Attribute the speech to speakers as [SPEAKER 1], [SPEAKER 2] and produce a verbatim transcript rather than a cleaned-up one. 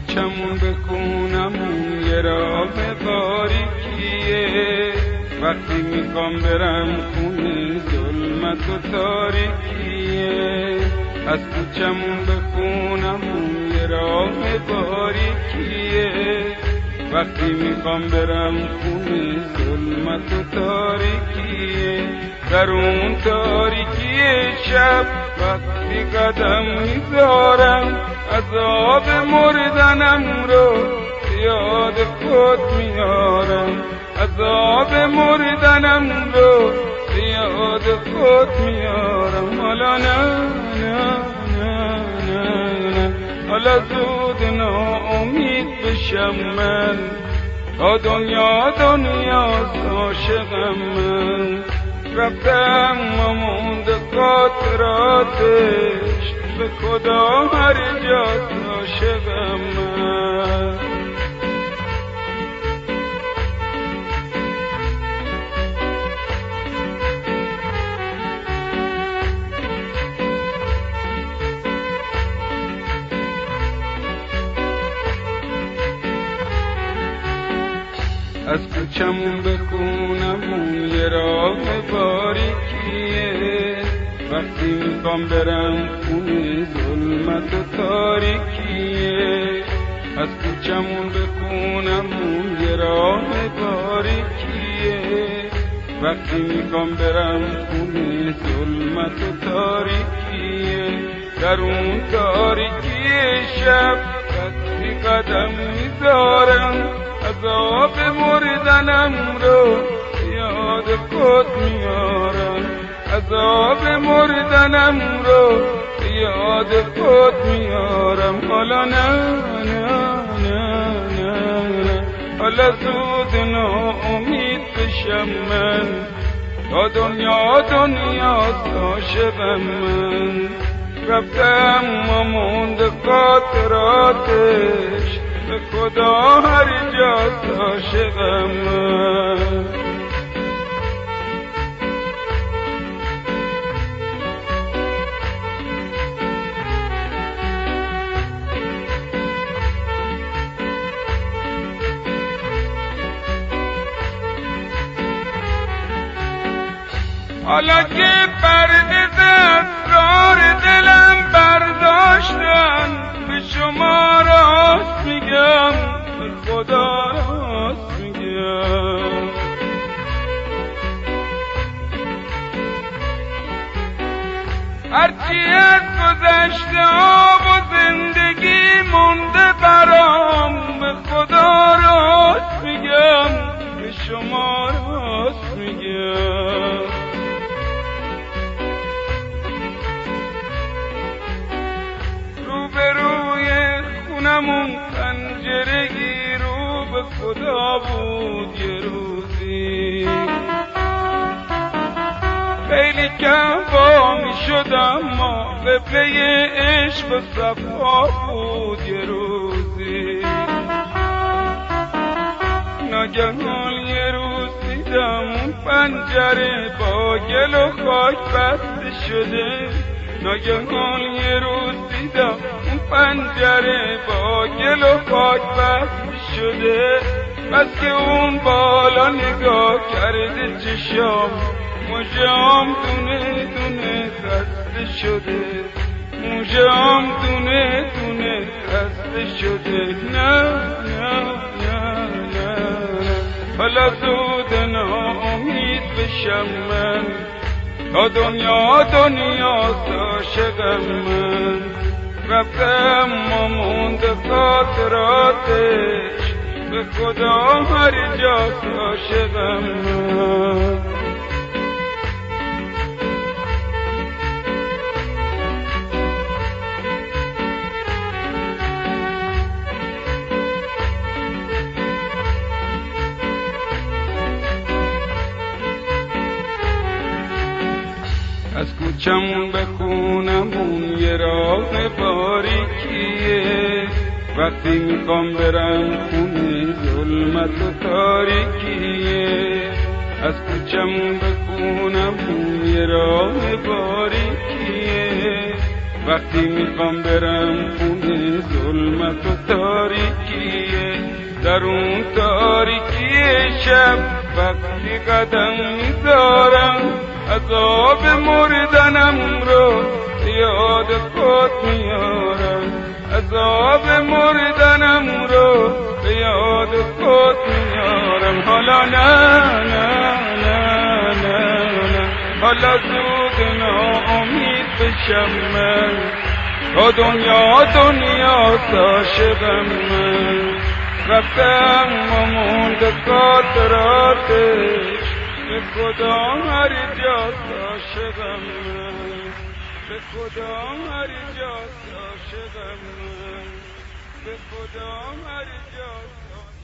[SPEAKER 1] کوچمون به خونمون یه راه باریکیه، وقتی میخوام برم خونه ظلمت و تاریکیه. از کوچمون به خونمون یه راه باریکیه، وقتی میخوام برم خونه ظلمت و تاریکیه. در اون تاریکی شب وقتی قدم میذارم، عذاب مردنم رو یاد خود میارم، عذاب مردنم رو یاد خود میارم. حالا نه نه نه نه نه حالا زود ناامید بشم من، تا دنیا دنیاست عاشقم من. رفتم و مونده خاطراتش، به خدا هر جاست عاشقم من. از کوچمون به خونمون یه راه باریکیه، وقتی میخوام برم خونه ظلمت و تاریکیه. از کوچمون به خونمون یه راه باریکیه، وقتی میخوام برم خونه ظلمت و تاریکیه. در اون تاریکی شب وقتی قدم میذارم، عذاب مردنم رو یاد خود میارم، عذاب مردنم رو یاد خود میارم. حالا نه نه نه نه نه حالا زود ناامید بشم من، تا دنیا دنیاست عاشقم من. رفتم و مونده خاطراتش، به خدا هر جاست عاشقم من. حالا که پرده اسرار دلم برداشتن، به شما راست میگم، به خدا راست میگم. هرچی از گذشته آب و زندگی مونده برام، به خدا راست میگم، به شما راست میگم. روبروی خونمون پنجرگی رو به خدا بود یه روزی، خیلی کم با می شدم، ما قبله عشق و صفا بود یه روزی. ناگهان یه روز دیدم اون پنجره با گل و خاک بسته شده، ناگهان یه روز دیدم اون پنجره با گل و خاک بسته شده. بس که اون بالا نگاه کرده چشام، موجام دونه دونه خسته شده، موجام دونه دونه خسته شده. نه نه نه نه حالا زود ناامید بشم من، تا دنیا دنیاست عاشقم من. رفتم و مونده خاطراتش، به خدا هر جاست عاشقم من. از کوچمون به خونمون یه راه باریکیه، وقتی میخوام برم خونه ظلمت و تاریکیه. از کوچمون به خونمون یه راه باریکیه، وقتی میخوام برم خونه ظلمت و تاریکیه، در اون تاریکی شب وقتی قدم میذارم عذاب مردنم رو یاد خود میارم، عذاب مردنم رو به یاد خود میارم. حالا نه نه نه نه نه حالا زود ناامید بشم من، تا دنیا دنیا عاشقم من، رفتم و مونده خاطراتش، به خدا هر جاست عاشقم من، به خدا هر جاست عاشقم من، به خدا هر جاست